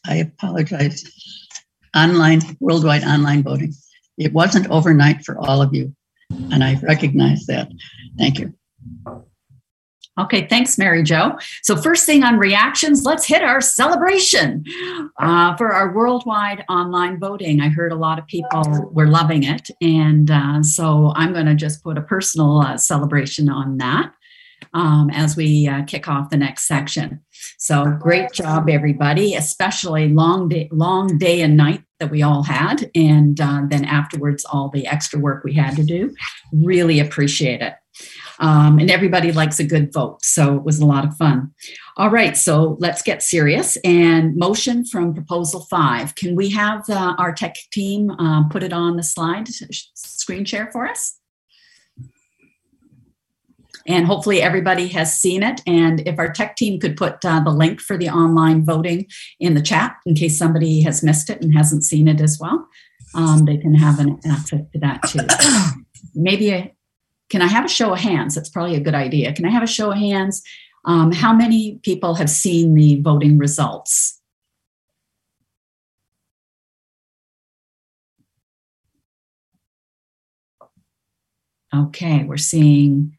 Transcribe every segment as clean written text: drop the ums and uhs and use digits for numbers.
I apologize. Worldwide online voting. It wasn't overnight for all of you, and I recognize that. Thank you. Okay, thanks, Mary Jo. So first thing on reactions, let's hit our celebration for our worldwide online voting. I heard a lot of people were loving it, and so I'm going to just put a personal celebration on that as we kick off the next section. So great job, everybody, especially long day and night that we all had, and then afterwards all the extra work we had to do. Really appreciate it. And everybody likes a good vote, so it was a lot of fun. All right, so let's get serious. And motion from Proposal 5. Can we have our tech team put it on the slide, screen share for us? And hopefully everybody has seen it. And if our tech team could put the link for the online voting in the chat, in case somebody has missed it and hasn't seen it as well, they can have an access to that too. Maybe can I have a show of hands? That's probably a good idea. Can I have a show of hands? How many people have seen the voting results? Okay, we're seeing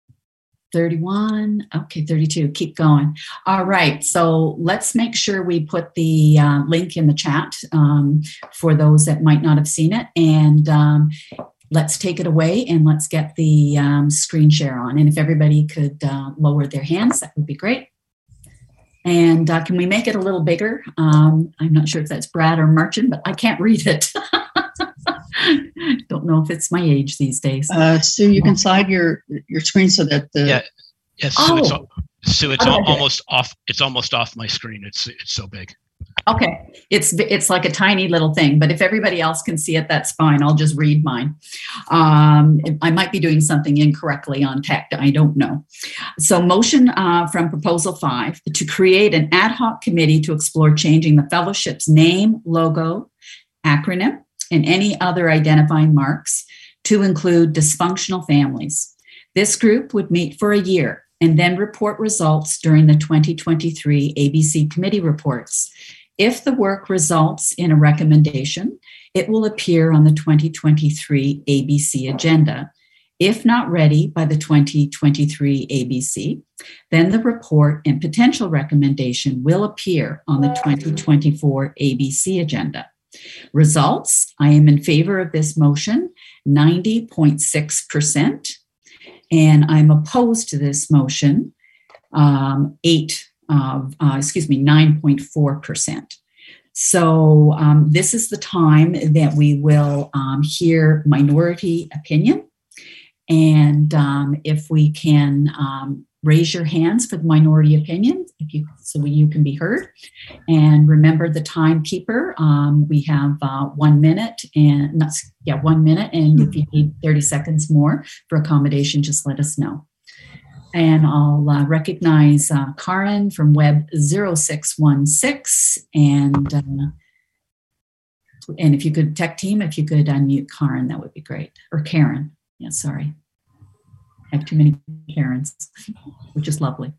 31. Okay, 32. Keep going. All right, so let's make sure we put the link in the chat for those that might not have seen it. And let's take it away and let's get the screen share on. And if everybody could lower their hands, that would be great. And can we make it a little bigger? I'm not sure if that's Brad or Martin, but I can't read it. Don't know if it's my age these days. Sue, you can slide your screen so that the Sue, it's almost off. It's almost off my screen. It's so big. Okay, it's like a tiny little thing, but if everybody else can see it, that's fine. I'll just read mine. I might be doing something incorrectly on tech. I don't know. So motion from Proposal 5 to create an ad hoc committee to explore changing the fellowship's name, logo, acronym, and any other identifying marks to include dysfunctional families. This group would meet for a year and then report results during the 2023 ABC committee reports. If the work results in a recommendation, it will appear on the 2023 ABC agenda. If not ready by the 2023 ABC, then the report and potential recommendation will appear on the 2024 ABC agenda. Results, I am in favor of this motion, 90.6%, and I'm opposed to this motion, 9.4%. So this is the time that we will hear minority opinion. And if we can raise your hands for the minority opinion, so you can be heard. And remember the timekeeper. We have 1 minute and 1 minute. And if you need 30 seconds more for accommodation, just let us know. And I'll recognize Karen from Web 0616. And if you could, tech team, if you could unmute Karen, that would be great. Or Karen. Yeah, sorry. I have too many Karens, which is lovely.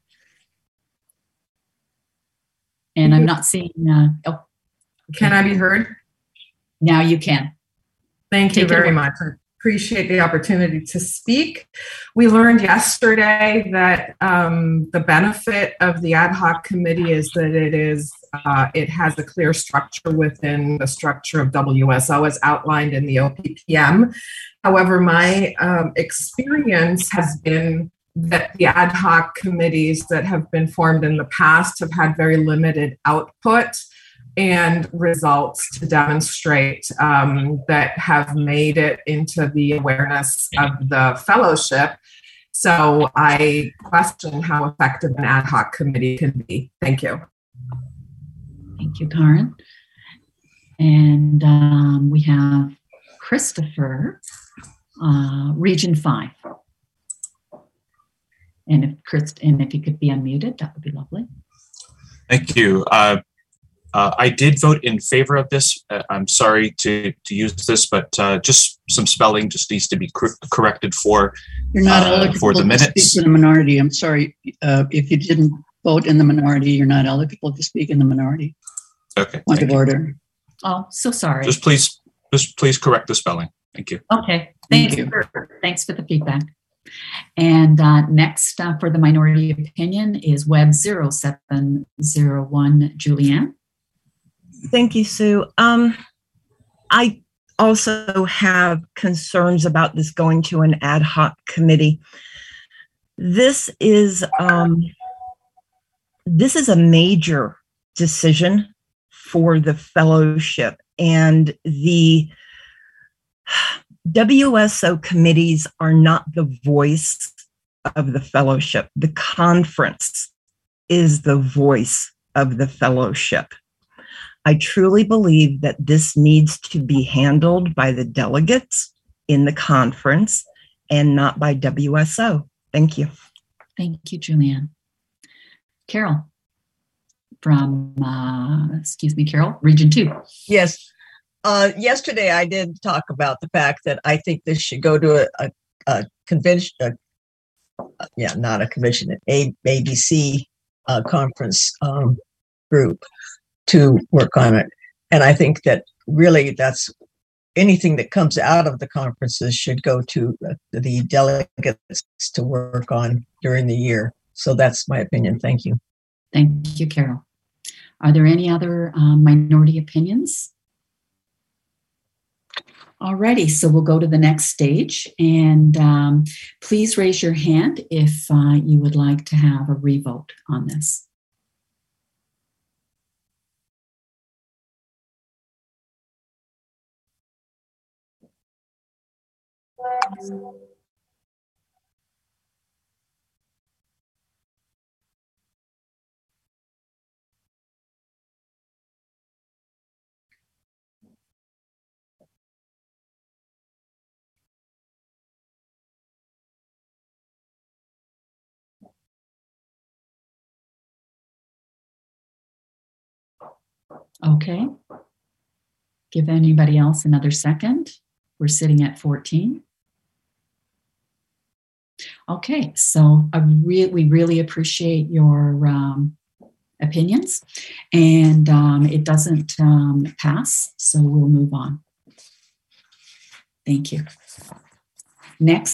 And I'm not seeing, okay. Can I be heard? Now you can. Thank you very much. I appreciate the opportunity to speak. We learned yesterday that the benefit of the ad hoc committee is that it has a clear structure within the structure of WSO as outlined in the OPPM. However, my experience has been that the ad hoc committees that have been formed in the past have had very limited output and results to demonstrate that have made it into the awareness of the fellowship. So I question how effective an ad hoc committee can be. Thank you. Thank you, Karen. And we have Christopher, Region 5. And if you could be unmuted, that would be lovely. Thank you. I did vote in favor of this. I'm sorry to use this, but just some spelling just needs to be corrected for You're not eligible for the minutes. To speak in the minority. I'm sorry. If you didn't vote in the minority, you're not eligible to speak in the minority. Okay. Point of order. Oh, so sorry. Just please correct the spelling. Thank you. Okay. Thank Thanks you. Thanks for the feedback. And next for the minority opinion is Web 0701, Julianne. Thank you, Sue. I also have concerns about this going to an ad hoc committee. This is a major decision for the fellowship, and the WSO committees are not the voice of the fellowship. The conference is the voice of the fellowship. I truly believe that this needs to be handled by the delegates in the conference and not by WSO. Thank you. Thank you, Julianne. Carol from, Carol, Region 2. Yes. Yesterday, I did talk about the fact that I think this should go to a convention, not a convention, an ABC conference group to work on it. And I think that really that's anything that comes out of the conferences should go to the delegates to work on during the year. So that's my opinion. Thank you. Thank you, Carol. Are there any other minority opinions? Alrighty, so we'll go to the next stage, and please raise your hand if you would like to have a revote on this. Okay. Give anybody else another second. We're sitting at 14. Okay, so we really appreciate your opinions, and it doesn't pass, so we'll move on. Thank you. Next.